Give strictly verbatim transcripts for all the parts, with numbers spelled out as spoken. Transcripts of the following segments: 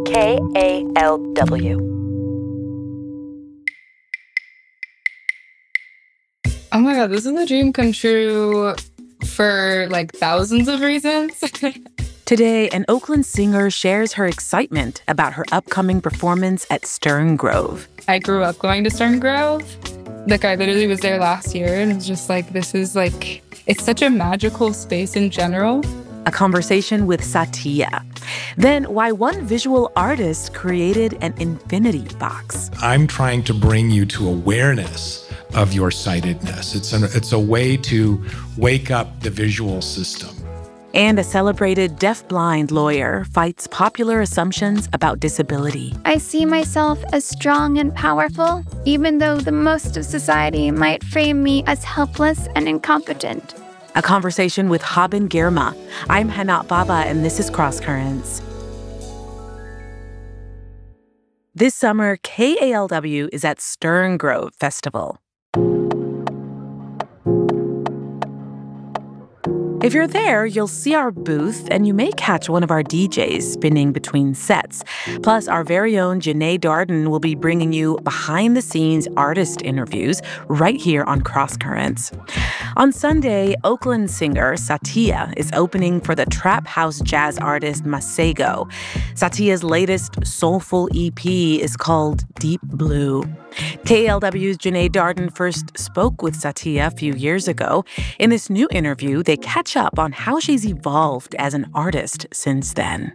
K A L W. Oh my God, this is a dream come true for like thousands of reasons. Today, an Oakland singer shares her excitement about her upcoming performance at Stern Grove. I grew up going to Stern Grove. Like, I literally was there last year, and it's just like, this is like, it's such a magical space in general. A conversation with Satya. Then, why one visual artist created an infinity box. I'm trying to bring you to awareness of your sightedness. It's, an, it's a way to wake up the visual system. And a celebrated deafblind lawyer fights popular assumptions about disability. I see myself as strong and powerful, even though the most of society might frame me as helpless and incompetent. A conversation with Haben Girma. I'm Hanat Baba, and this is Cross Currents. This summer, K A L W is at Stern Grove Festival. If you're there, you'll see our booth, and you may catch one of our D Js spinning between sets. Plus, our very own Janae Darden will be bringing you behind-the-scenes artist interviews right here on Cross Currents. On Sunday, Oakland singer Satya is opening for the trap house jazz artist Masego. Satya's latest soulful E P is called Deep Blue. K L W's Janae Darden first spoke with Satya a few years ago. In this new interview, they catch up on how she's evolved as an artist since then.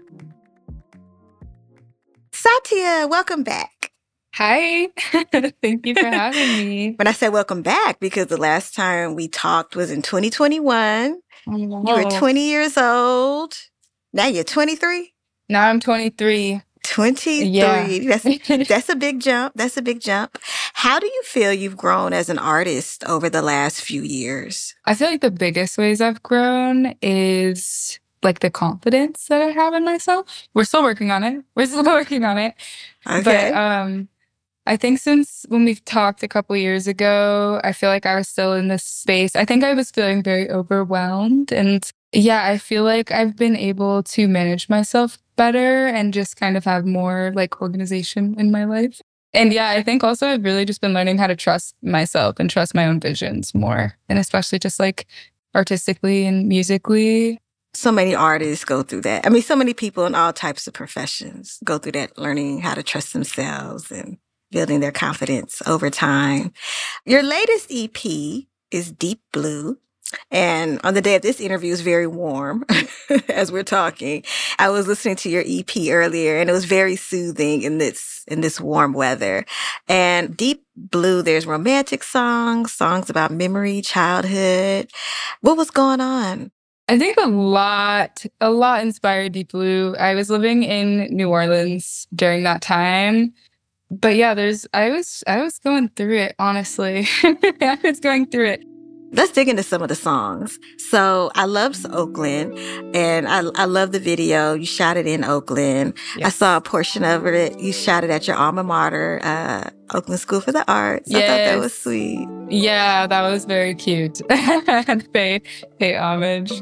Satya, welcome back. Hi. Thank you for having me. When I say welcome back, because the last time we talked was in twenty twenty-one. Oh. You were twenty years old. Now you're twenty-three? Now I'm twenty-three. twenty-three. Yeah. That's, that's a big jump. That's a big jump. How do you feel you've grown as an artist over the last few years? I feel like the biggest ways I've grown is like the confidence that I have in myself. We're still working on it. We're still working on it. Okay. But um, I think since when we've talked a couple years ago, I feel like I was still in this space. I think I was feeling very overwhelmed. And yeah, I feel like I've been able to manage myself better and just kind of have more like organization in my life. And yeah, I think also I've really just been learning how to trust myself and trust my own visions more. And especially just like artistically and musically. So many artists go through that. I mean, so many people in all types of professions go through that, learning how to trust themselves and building their confidence over time. Your latest E P is Deep Blue. And on the day of this interview, it's very warm as we're talking. I was listening to your E P earlier, and it was very soothing in this in this warm weather. And Deep Blue, there's romantic songs, songs about memory, childhood. What was going on? I think a lot, a lot inspired Deep Blue. I was living in New Orleans during that time. But yeah, there's, I was, I was going through it, honestly. I was going through it. Let's dig into some of the songs. So I love Oakland, and I, I love the video. You shot it in Oakland. Yes. I saw a portion of it. You shot it at your alma mater, uh, Oakland School for the Arts. Yes. I thought that was sweet. Yeah, that was very cute. pay, pay homage.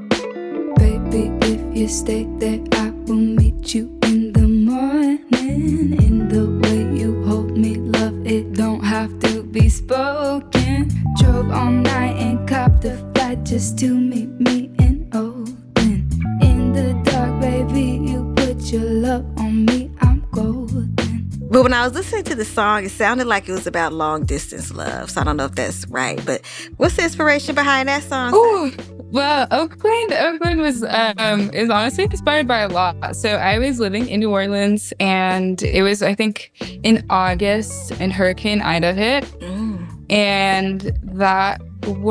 Baby, if you stay there, I will meet you in the morning. In the way you hold me, love, it don't have to be spoken. Drove all night and copped a flight just to meet me in Oakland. In the dark, baby, you put your love on me, I'm golden. But when I was listening to the song, it sounded like it was about long distance love. So I don't know if that's right. But what's the inspiration behind that song? Ooh, well, Oakland, Oakland was um, is honestly inspired by a lot. So I was living in New Orleans, and it was, I think, in August, and Hurricane Ida hit. Mm. And that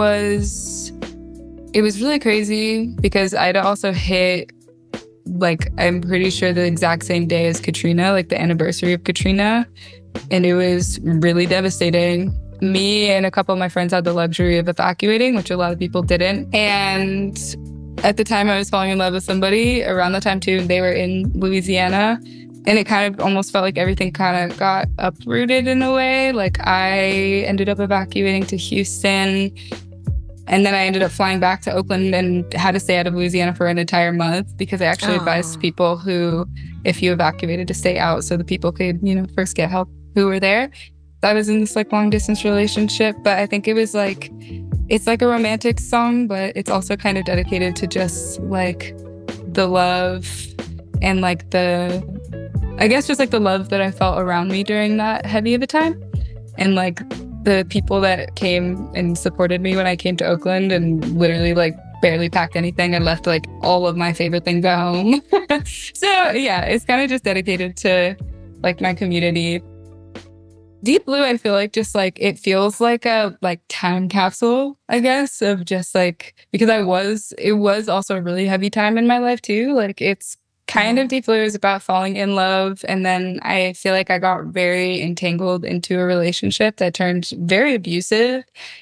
was, it was really crazy because Ida also hit, like, I'm pretty sure the exact same day as Katrina, like the anniversary of Katrina. And it was really devastating. Me and a couple of my friends had the luxury of evacuating, which a lot of people didn't. And at the time I was falling in love with somebody, around the time too, they were in Louisiana. And it kind of almost felt like everything kind of got uprooted in a way. Like I ended up evacuating to Houston. And then I ended up flying back to Oakland and had to stay out of Louisiana for an entire month because I actually Oh. advised people who, if you evacuated, to stay out so the people could, you know, first get help who were there. I was in this like long distance relationship, but I think it was like, it's like a romantic song, but it's also kind of dedicated to just like the love and like the, I guess just like the love that I felt around me during that heavy of a time. And like the people that came and supported me when I came to Oakland and literally like barely packed anything and left like all of my favorite things at home. So yeah, it's kind of just dedicated to like my community. Deep Blue, I feel like just like it feels like a like time capsule, I guess, of just like, because I was, it was also a really heavy time in my life too. Like it's kind of Deep Blue is about falling in love. And then I feel like I got very entangled into a relationship that turned very abusive.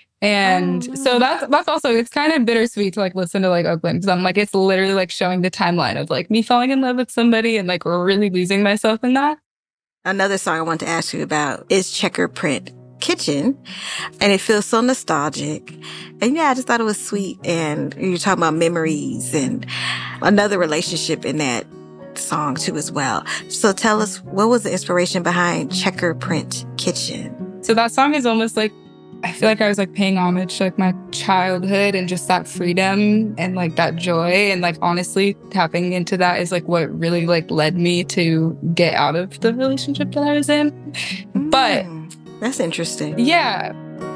And Oh. so that's that's also, it's kind of bittersweet to like listen to like Oakland because I'm like, it's literally like showing the timeline of like me falling in love with somebody and like really losing myself in that. Another song I want to ask you about is Checker Print Kitchen, and it feels so nostalgic. And yeah, I just thought it was sweet. And you're talking about memories and another relationship in that song too as well. So tell us, what was the inspiration behind Checker Print Kitchen? So that song is almost like, I feel like I was like paying homage to like my childhood and just that freedom and like that joy. And like honestly, tapping into that is like what really like led me to get out of the relationship that I was in. But Mm, that's interesting. yeah,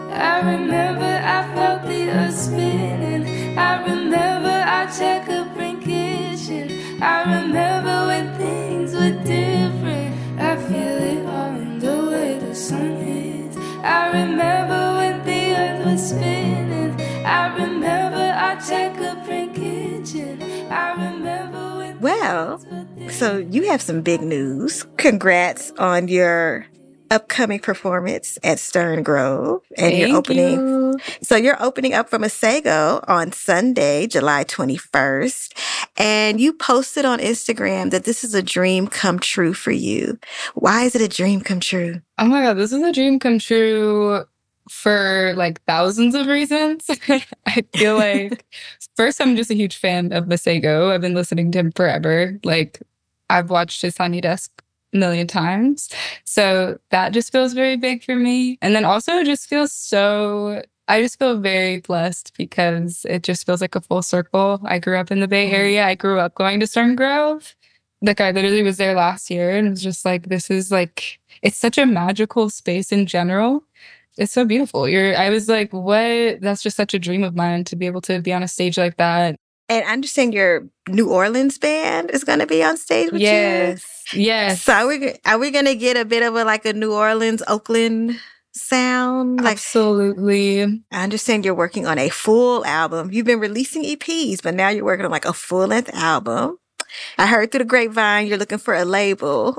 I remember I felt the earth spinning. I remember our checker print kitchen. I remember when things were different. I feel it all in the way the sun hits. I remember when the earth was spinning. I remember our checker print kitchen. I remember when Well, things were different. so you have some big news. Congrats on your upcoming performance at Stern Grove and thank your opening. you. So you're opening up from Masego on Sunday, July twenty-first. And you posted on Instagram that this is a dream come true for you. Why is it a dream come true? Oh my God, this is a dream come true for like thousands of reasons. I feel like first, I'm just a huge fan of Masego. I've been listening to him forever. Like I've watched his Honey Desk a million times. So that just feels very big for me. And then also it just feels so, I just feel very blessed because it just feels like a full circle. I grew up in the Bay Area. I grew up going to Stern Grove. Like I literally was there last year and it was just like, this is like, it's such a magical space in general. It's so beautiful. You're, I was like, what? That's just such a dream of mine to be able to be on a stage like that. And I understand your New Orleans band is going to be on stage with Yes. you. Yes. So are we, are we going to get a bit of a like a New Orleans, Oakland sound? Like Absolutely. I understand you're working on a full album. You've been releasing E Ps, but now you're working on like a full length album. I heard through the grapevine you're looking for a label.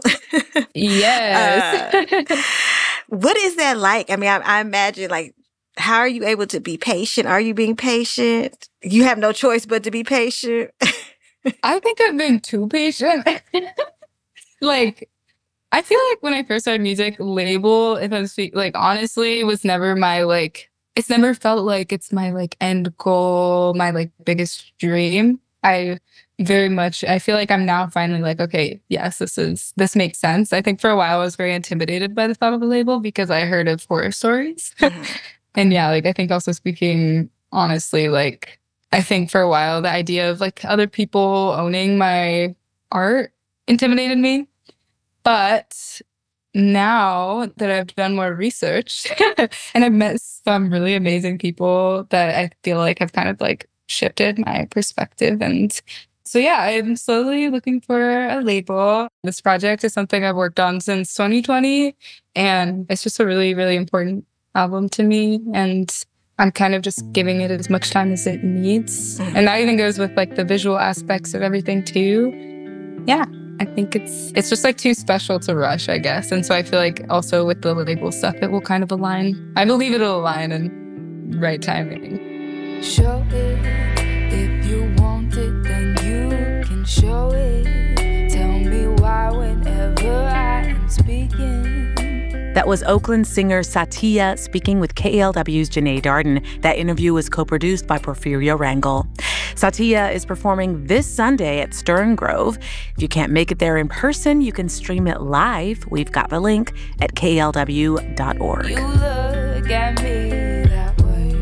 Yes. What is that like? I mean, I, I imagine like, how are you able to be patient? Are you being patient? You have no choice but to be patient. I think I've been too patient. Like, I feel like when I first started music, label, if I'm speaking, like, honestly, was never my, like, it's never felt like it's my, like, end goal, my, like, biggest dream. I very much, I feel like I'm now finally like, okay, yes, this is, this makes sense. I think for a while I was very intimidated by the thought of a label because I heard of horror stories. And yeah, like, I think also speaking honestly, like, I think for a while the idea of like other people owning my art intimidated me. But now that I've done more research and I've met some really amazing people that I feel like have kind of like shifted my perspective. And so, yeah, I'm slowly looking for a label. This project is something I've worked on since twenty twenty. And it's just a really, really important album to me. And I'm kind of just giving it as much time as it needs. And that even goes with like the visual aspects of everything too. Yeah, I think it's it's just like too special to rush, I guess. And so I feel like also with the label stuff, it will kind of align. I believe it'll align in right timing. Show it. If you want it, then you can show it. Tell me why whenever I am speaking. That was Oakland singer Satya speaking with K A L W's Janae Darden. That interview was co-produced by Porfirio Rangel. Satya is performing this Sunday at Stern Grove. If you can't make it there in person, you can stream it live. We've got the link at K L W dot org. You look at me that way.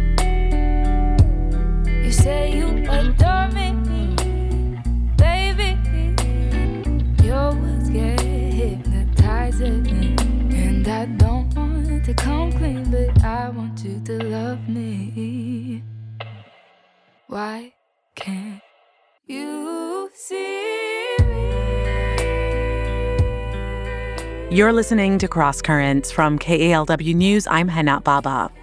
You say you adore me, baby. Your words get hypnotizing, and I don't want to come clean, but I want you to love me. Why can't you see me? You're listening to Cross Currents from K A L W News. I'm Hana Baba.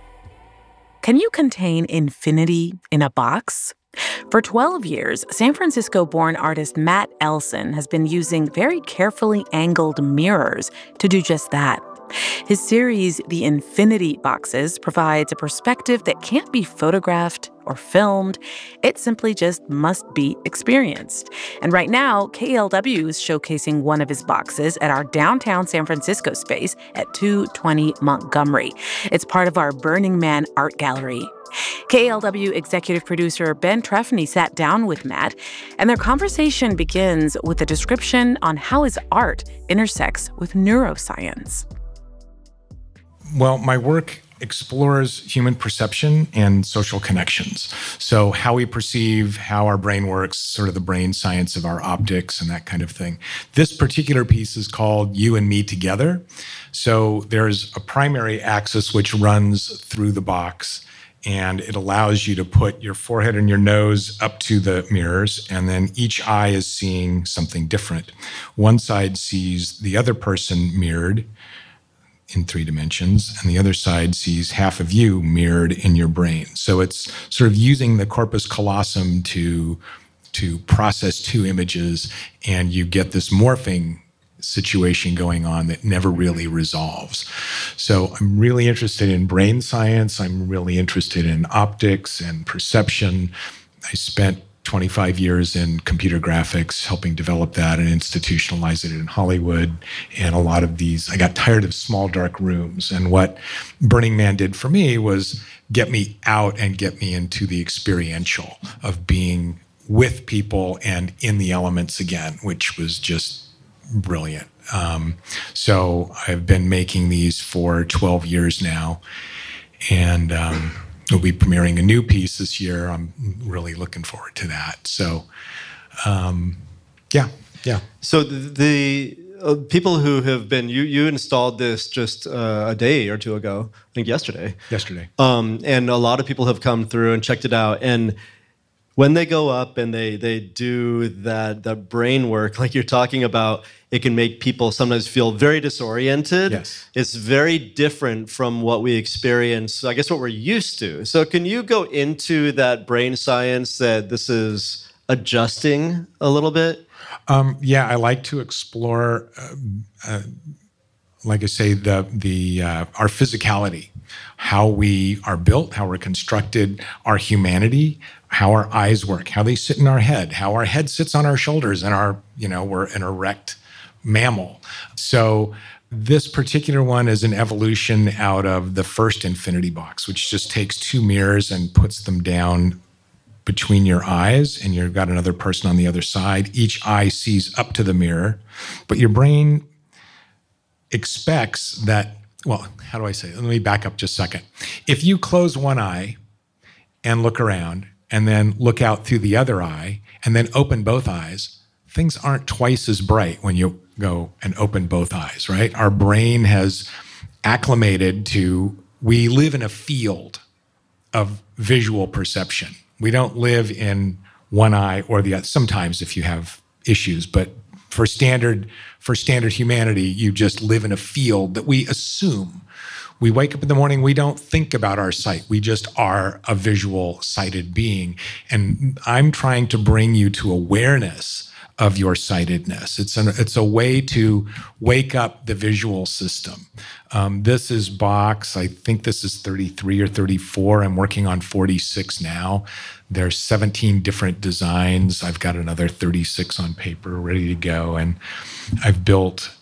Can you contain infinity in a box? For twelve years, San Francisco-born artist Matt Elson has been using very carefully angled mirrors to do just that. His series, The Infinity Boxes, provides a perspective that can't be photographed or filmed. It simply just must be experienced. And right now, K A L W is showcasing one of his boxes at our downtown San Francisco space at two twenty Montgomery. It's part of our Burning Man art gallery. K A L W executive producer Ben Trefny sat down with Matt, and their conversation begins with a description on how his art intersects with neuroscience. Well, my work explores human perception and social connections. So how we perceive, how our brain works, sort of the brain science of our optics and that kind of thing. This particular piece is called You and Me Together. So there's a primary axis which runs through the box, and it allows you to put your forehead and your nose up to the mirrors, and then each eye is seeing something different. One side sees the other person mirrored in three dimensions, and the other side sees half of you mirrored in your brain. So it's sort of using the corpus callosum to, to process two images, and you get this morphing situation going on that never really resolves. So I'm really interested in brain science. I'm really interested in optics and perception. I spent twenty-five years in computer graphics, helping develop that and institutionalize it in Hollywood. And a lot of these, I got tired of small, dark rooms. And what Burning Man did for me was get me out and get me into the experiential of being with people and in the elements again, which was just brilliant. Um, so I've been making these for twelve years now. And um, we'll be premiering a new piece this year. I'm really looking forward to that. So, um, yeah, yeah. So the, the uh, people who have been, you you installed this just uh, a day or two ago, I think yesterday. Yesterday. Um, and a lot of people have come through and checked it out. And when they go up and they they do that, that brain work, like you're talking about, it can make people sometimes feel very disoriented. Yes. It's very different from what we experience, I guess what we're used to. So can you go into that brain science that this is adjusting a little bit? Um, yeah, I like to explore, uh, uh, like I say, the the uh, our physicality, how we are built, how we're constructed, our humanity, how our eyes work, how they sit in our head, how our head sits on our shoulders, and our, you know, we're an erect mammal. So this particular one is an evolution out of the first Infinity Box, which just takes two mirrors and puts them down between your eyes, and you've got another person on the other side. Each eye sees up to the mirror, but your brain expects that, well, how do I say it? Let me back up just a second. If you close one eye and look around, and then look out through the other eye, and then open both eyes, things aren't twice as bright when you go and open both eyes, right? Our brain has acclimated to, we live in a field of visual perception. We don't live in one eye or the other. Sometimes if you have issues, but for standard, for standard humanity, you just live in a field that we assume. We wake up in the morning, we don't think about our sight. We just are a visual sighted being. And I'm trying to bring you to awareness of your sightedness. It's, an, it's a way to wake up the visual system. Um, this is box, I think this is thirty-three or thirty-four. I'm working on forty-six now. There's seventeen different designs. I've got another thirty-six on paper ready to go. And I've built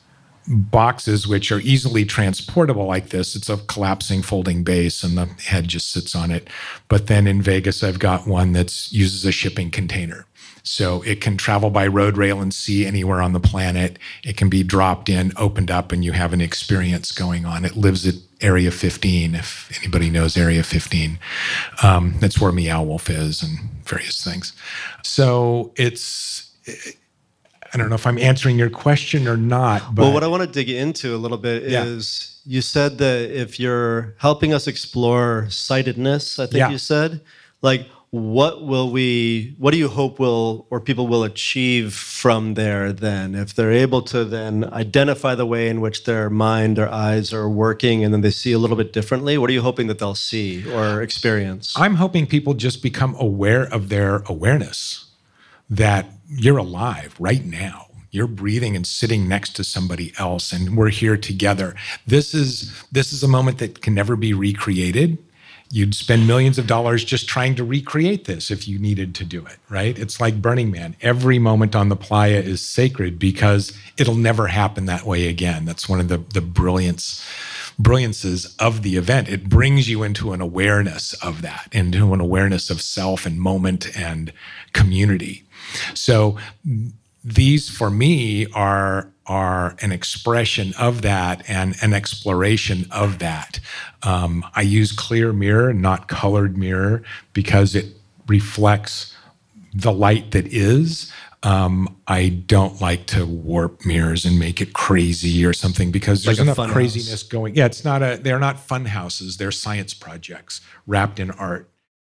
boxes which are easily transportable like this. It's a collapsing folding base and the head just sits on it. But then in Vegas, I've got one that uses a shipping container. So it can travel by road, rail, and sea anywhere on the planet. It can be dropped in, opened up, and you have an experience going on. It lives at Area fifteen, if anybody knows Area fifteen. Um, that's where Meow Wolf is and various things. So it's... I don't know if I'm answering your question or not. But well, what I want to dig into a little bit yeah. is you said that if you're helping us explore sightedness, I think yeah. you said, like, what will we, what do you hope will, or people will achieve from there then? If they're able to then identify the way in which their mind, their eyes are working, and then they see a little bit differently, what are you hoping that they'll see or experience? I'm hoping people just become aware of their awareness. That you're alive right now. You're breathing and sitting next to somebody else, and we're here together. This is this is a moment that can never be recreated. You'd spend millions of dollars just trying to recreate this if you needed to do it, right? It's like Burning Man. Every moment on the playa is sacred because it'll never happen that way again. That's one of the, the brilliance, brilliances of the event. It brings you into an awareness of that, into an awareness of self and moment and community. So these, for me, are are an expression of that and an exploration of that. Um, I use clear mirror, not colored mirror, because it reflects the light that is. Um, I don't like to warp mirrors and make it crazy or something because there's like enough craziness house. going. Yeah, it's not a. They're not fun houses. They're science projects wrapped in art.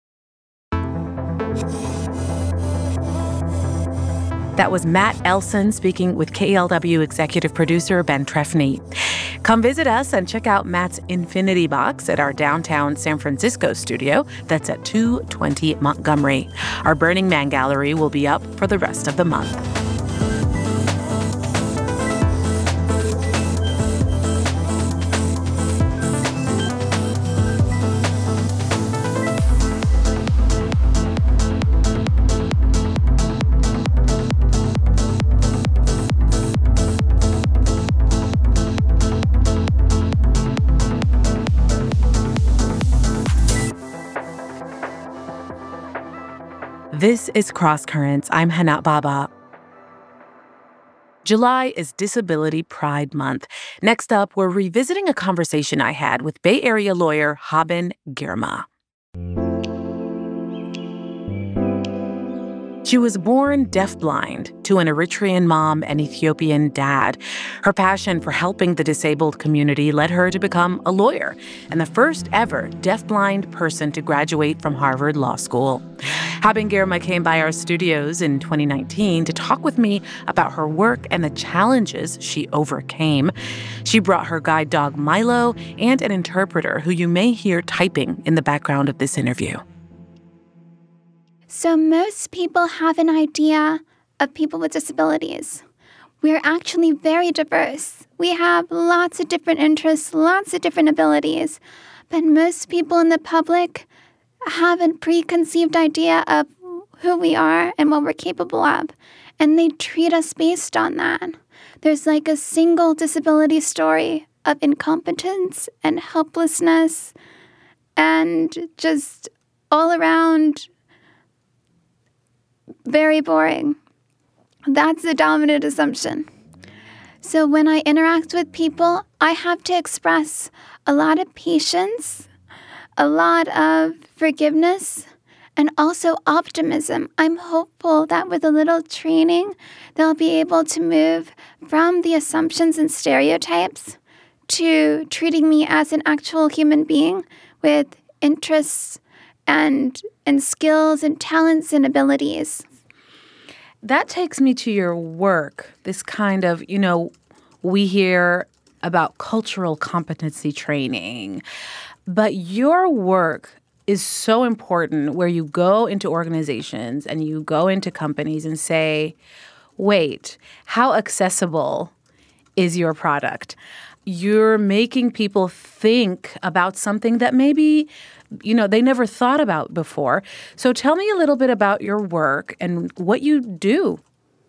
That was Matt Elson speaking with K L W executive producer Ben Trefny. Come visit us and check out Matt's Infinity Box at our downtown San Francisco studio. That's at two twenty Montgomery. Our Burning Man gallery will be up for the rest of the month. This is Cross Currents. I'm Hana Baba. July is Disability Pride Month. Next up, we're revisiting a conversation I had with Bay Area lawyer Haben Girma. She was born deafblind to an Eritrean mom and Ethiopian dad. Her passion for helping the disabled community led her to become a lawyer and the first ever deafblind person to graduate from Harvard Law School. Haben Girma came by our studios in twenty nineteen to talk with me about her work and the challenges she overcame. She brought her guide dog Milo and an interpreter who you may hear typing in the background of this interview. So most people have an idea of people with disabilities. We're actually very diverse. We have lots of different interests, lots of different abilities. But most people in the public have a preconceived idea of who we are and what we're capable of. And they treat us based on that. There's like a single disability story of incompetence and helplessness and just all around very boring. That's the dominant assumption. So when I interact with people, I have to express a lot of patience, a lot of forgiveness, and also optimism. I'm hopeful that with a little training, they'll be able to move from the assumptions and stereotypes to treating me as an actual human being with interests and and skills and talents and abilities. That takes me to your work, this kind of, you know, we hear about cultural competency training, but your work is so important where you go into organizations and you go into companies and say, wait, how accessible is your product? You're making people think about something that maybe, you know, they never thought about before. So tell me a little bit about your work and what you do.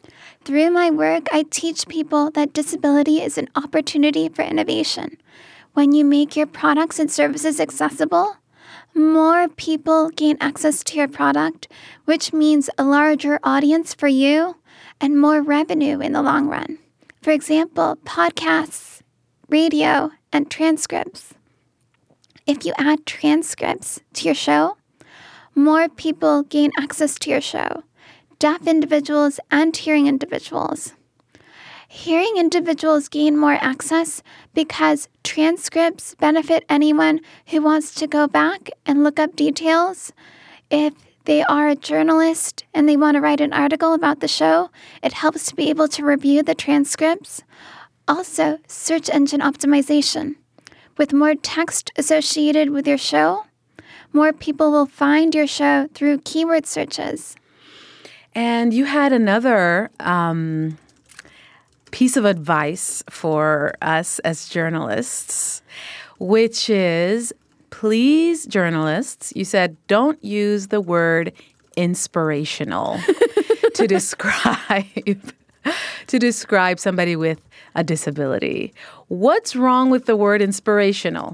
Through my work, I teach people that disability is an opportunity for innovation. When you make your products and services accessible, more people gain access to your product, which means a larger audience for you and more revenue in the long run. For example, podcasts, radio, and transcripts. If you add transcripts to your show, more people gain access to your show, deaf individuals and hearing individuals. Hearing individuals gain more access because transcripts benefit anyone who wants to go back and look up details. If they are a journalist and they want to write an article about the show, it helps to be able to review the transcripts. Also, search engine optimization. With more text associated with your show, more people will find your show through keyword searches. And you had another um, piece of advice for us as journalists, which is, please, journalists, you said, don't use the word inspirational to describe to describe somebody with a disability. What's wrong with the word inspirational?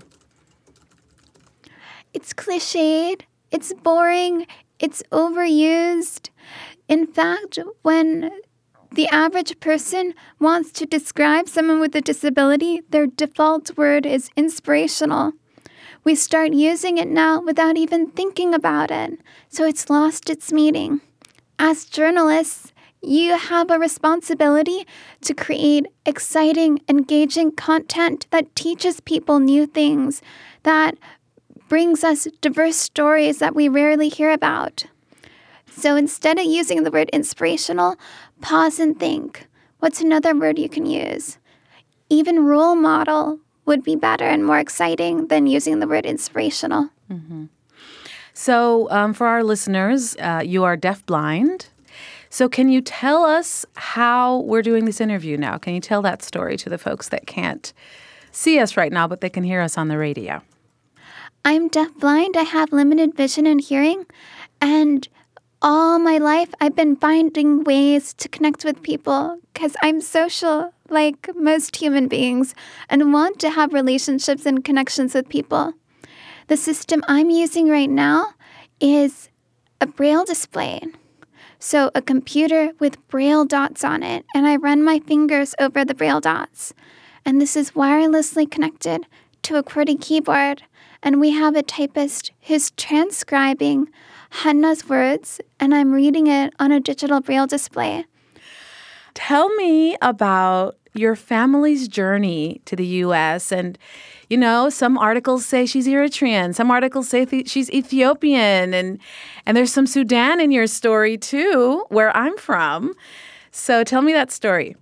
It's cliched, it's boring, it's overused. In fact, when the average person wants to describe someone with a disability, their default word is inspirational. We start using it now without even thinking about it, so it's lost its meaning. As journalists, you have a responsibility to create exciting, engaging content that teaches people new things, that brings us diverse stories that we rarely hear about. So instead of using the word inspirational, pause and think. What's another word you can use? Even role model would be better and more exciting than using the word inspirational. Mm-hmm. So um, for our listeners, uh, you are deafblind. So can you tell us how we're doing this interview now? Can you tell that story to the folks that can't see us right now, but they can hear us on the radio? I'm deafblind. I have limited vision and hearing. And all my life, I've been finding ways to connect with people because I'm social like most human beings and want to have relationships and connections with people. The system I'm using right now is a Braille display. So a computer with Braille dots on it, and I run my fingers over the Braille dots. And this is wirelessly connected to a QWERTY keyboard, and we have a typist who's transcribing Hanna's words, and I'm reading it on a digital Braille display. Tell me about your family's journey to the U S And, you know, some articles say she's Eritrean. Some articles say th- she's Ethiopian. And, and there's some Sudan in your story, too, where I'm from. So tell me that story.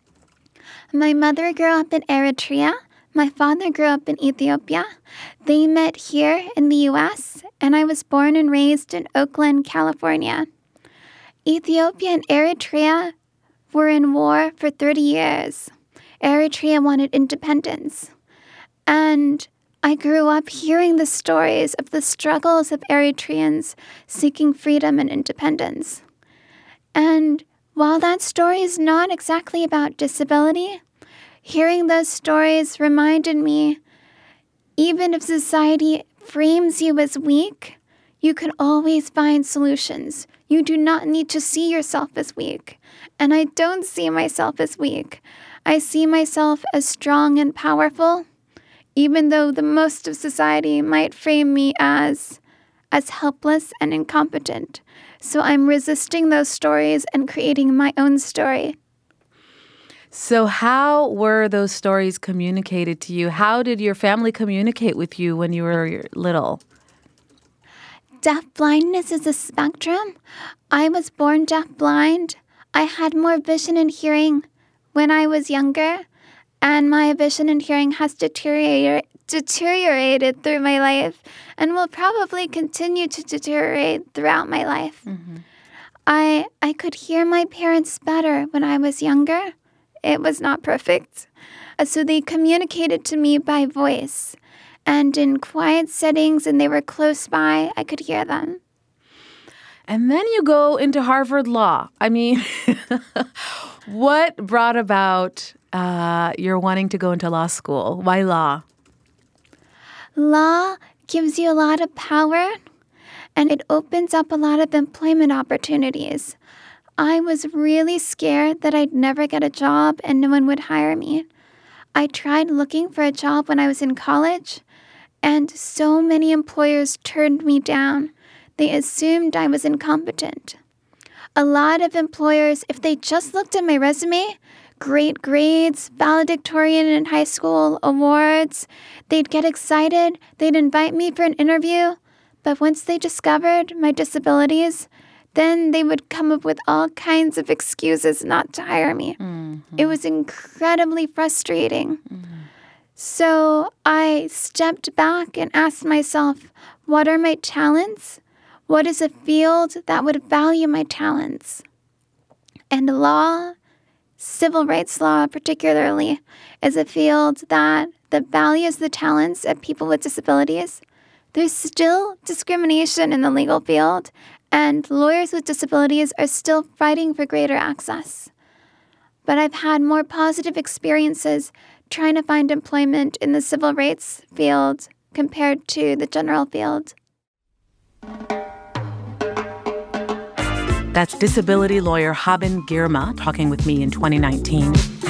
My mother grew up in Eritrea. My father grew up in Ethiopia. They met here in the U S, and I was born and raised in Oakland, California. Ethiopia and Eritrea were in war for thirty years. Eritrea wanted independence. And I grew up hearing the stories of the struggles of Eritreans seeking freedom and independence. And while that story is not exactly about disability, hearing those stories reminded me, even if society frames you as weak, you can always find solutions. You do not need to see yourself as weak. And I don't see myself as weak. I see myself as strong and powerful, even though the most of society might frame me as, as helpless and incompetent. So I'm resisting those stories and creating my own story. So how were those stories communicated to you? How did your family communicate with you when you were little? Deaf-blindness is a spectrum. I was born deaf-blind. I had more vision and hearing when I was younger, and my vision and hearing has deteriorated, deteriorated through my life and will probably continue to deteriorate throughout my life. Mm-hmm. I I could hear my parents better when I was younger. It was not perfect. So they communicated to me by voice. And in quiet settings, and they were close by, I could hear them. And then you go into Harvard Law. I mean, what brought about uh, your wanting to go into law school? Why law? Law gives you a lot of power, and it opens up a lot of employment opportunities. I was really scared that I'd never get a job and no one would hire me. I tried looking for a job when I was in college, and so many employers turned me down. They assumed I was incompetent. A lot of employers, if they just looked at my resume, great grades, valedictorian in high school, awards, they'd get excited, they'd invite me for an interview, but once they discovered my disabilities, then they would come up with all kinds of excuses not to hire me. Mm-hmm. It was incredibly frustrating. Mm-hmm. So I stepped back and asked myself, what are my talents? What is a field that would value my talents? And law, civil rights law particularly, is a field that, that values the talents of people with disabilities. There's still discrimination in the legal field, and lawyers with disabilities are still fighting for greater access. But I've had more positive experiences trying to find employment in the civil rights field compared to the general field. That's disability lawyer Haben Girma talking with me in twenty nineteen.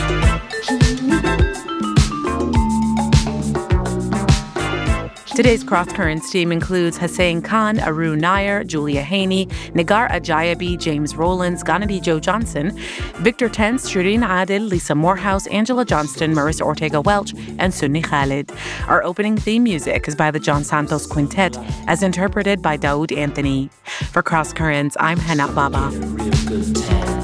Today's Cross Currents team includes Hussein Khan, Arun Nair, Julia Haney, Nagar Ajayabi, James Rowlands, Ganadi Joe Johnson, Victor Tense, Shireen Adil, Lisa Morehouse, Angela Johnston, Marissa Ortega-Welch, and Sunni Khalid. Our opening theme music is by the John Santos Quintet, as interpreted by Daoud Anthony. For Cross Currents, I'm Hannah Baba.